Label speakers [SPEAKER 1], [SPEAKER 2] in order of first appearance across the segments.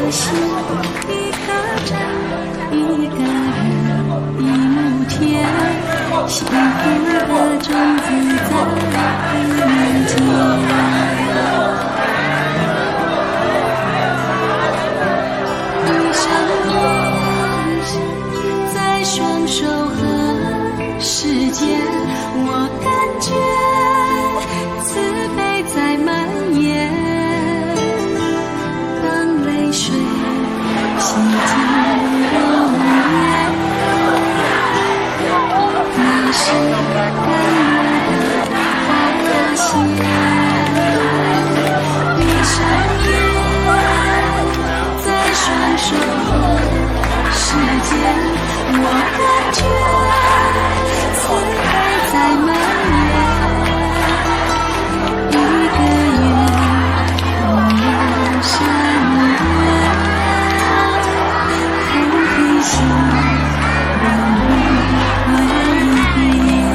[SPEAKER 1] 颗心，一个人，一个人，一亩田，幸福的种子在面前。闭上眼，在双手和世界，我感觉慈悲在蔓延。当泪水洗净容颜，那是甘露的花谢。闭上眼，在双手世界，我感觉慈悲在蔓延。一个愿无量善缘，菩提心永不会变。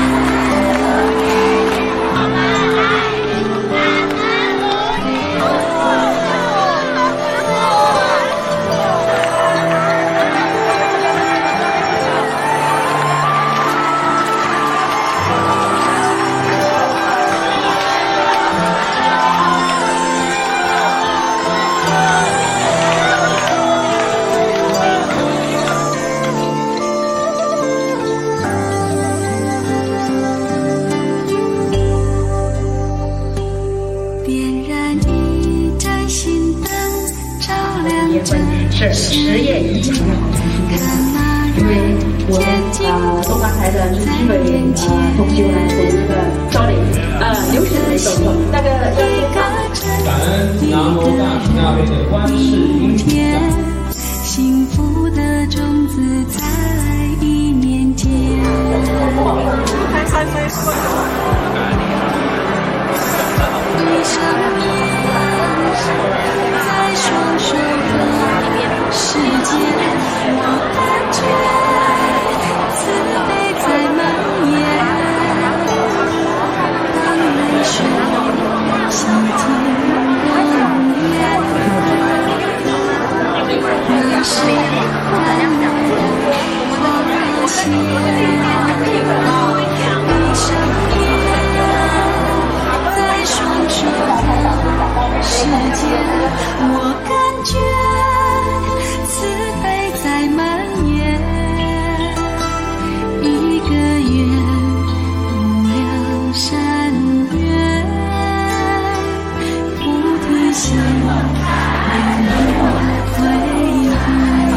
[SPEAKER 1] 点燃一盏心灯，照亮着
[SPEAKER 2] 是实验一场的好同学，因为我们东方台的几位同学呢，都有个招领留学的动作，那个
[SPEAKER 3] 感恩南无大慈大悲的观世音菩萨。
[SPEAKER 1] 幸福的种子在一念间。闭上眼，在双手和世界，我感觉慈悲在蔓延。当泪水洗净容颜，那是甘露的花谢。闭上眼，在双手世界，我感觉慈悲在蔓延。一个愿无量善缘，菩提心永不会变。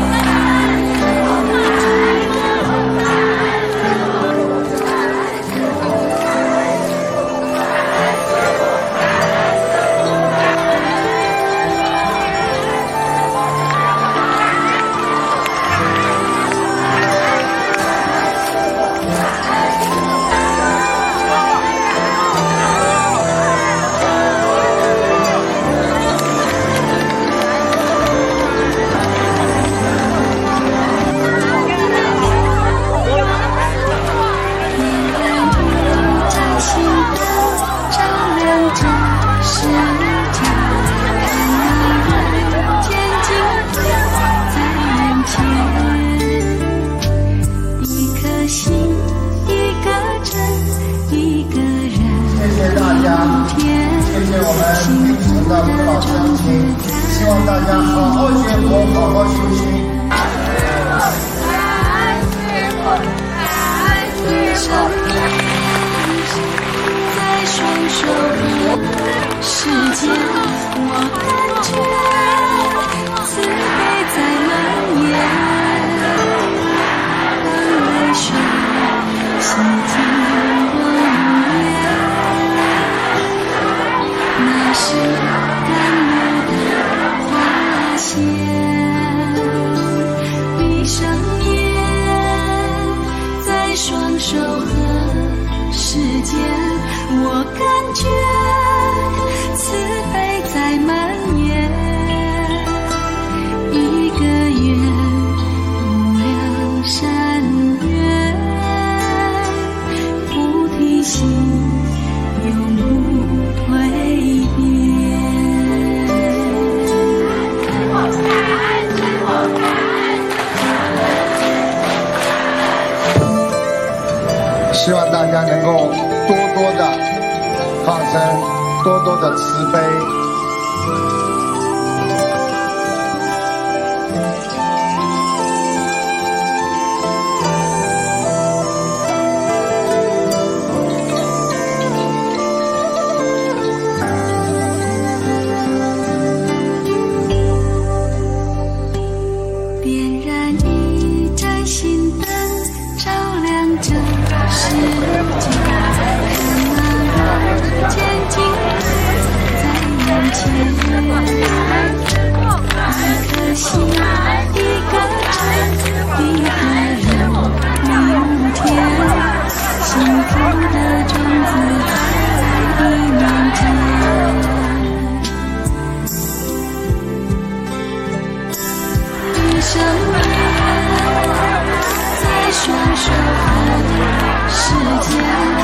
[SPEAKER 4] 希望大家好好学佛，好好修行。
[SPEAKER 1] 在双手和世界，我感觉慈悲在蔓延。当泪水洗净容颜，那是甘露的花谢。闭上眼，在双手和世界，我感觉慈悲在蔓延。
[SPEAKER 4] 家能够多多的放生，多多的慈悲。
[SPEAKER 1] 点燃一盏心灯，照亮这世界。看那渐进在眼前，一颗心，一个真，一个人，明天，幸福的种子在一念间。一生缘，在双手和世间。